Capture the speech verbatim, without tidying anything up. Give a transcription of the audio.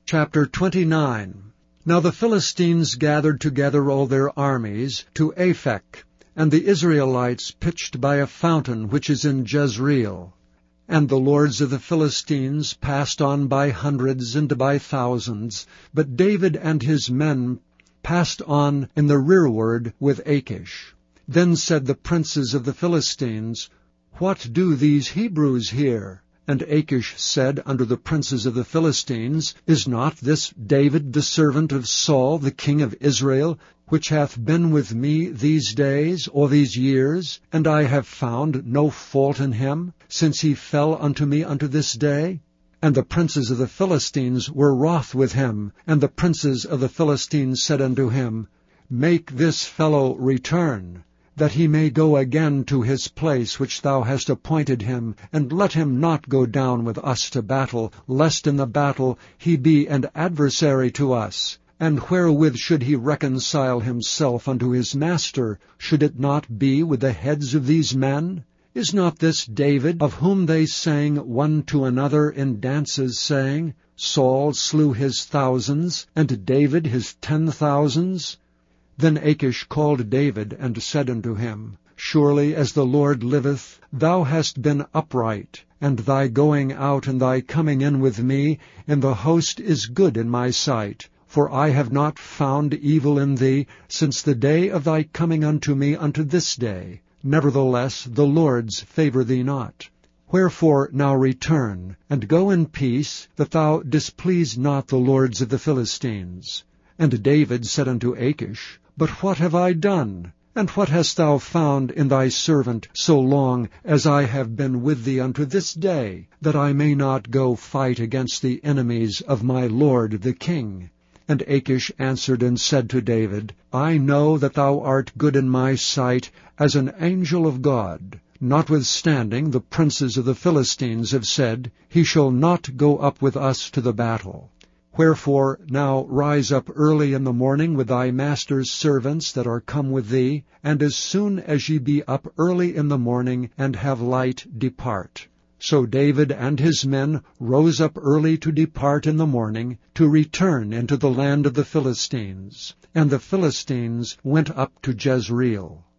Chapter twenty-nine. Now the Philistines gathered together all their armies to Aphek, and the Israelites pitched by a fountain which is in Jezreel. And the lords of the Philistines passed on by hundreds and by thousands, but David and his men passed on in the rearward with Achish. Then said the princes of the Philistines, What do these Hebrews here? And Achish said unto the princes of the Philistines, Is not this David the servant of Saul, the king of Israel, which hath been with me these days, or these years, and I have found no fault in him, since he fell unto me unto this day? And the princes of the Philistines were wroth with him, and the princes of the Philistines said unto him, Make this fellow return, that he may go again to his place which thou hast appointed him, and let him not go down with us to battle, lest in the battle he be an adversary to us. And wherewith should he reconcile himself unto his master? Should it not be with the heads of these men? Is not this David, of whom they sang one to another in dances, saying, Saul slew his thousands, and David his ten thousands? Then Achish called David, and said unto him, Surely as the Lord liveth, thou hast been upright, and thy going out and thy coming in with me in the host is good in my sight. For I have not found evil in thee since the day of thy coming unto me unto this day. Nevertheless the Lord's favour thee not. Wherefore now return, and go in peace, that thou displease not the lords of the Philistines. And David said unto Achish, But what have I done? And what hast thou found in thy servant so long as I have been with thee unto this day, that I may not go fight against the enemies of my lord the king? And Achish answered and said to David, I know that thou art good in my sight as an angel of God. Notwithstanding the princes of the Philistines have said, He shall not go up with us to the battle. Wherefore now rise up early in the morning with thy master's servants that are come with thee, and as soon as ye be up early in the morning and have light, depart. So David and his men rose up early to depart in the morning, to return into the land of the Philistines. And the Philistines went up to Jezreel.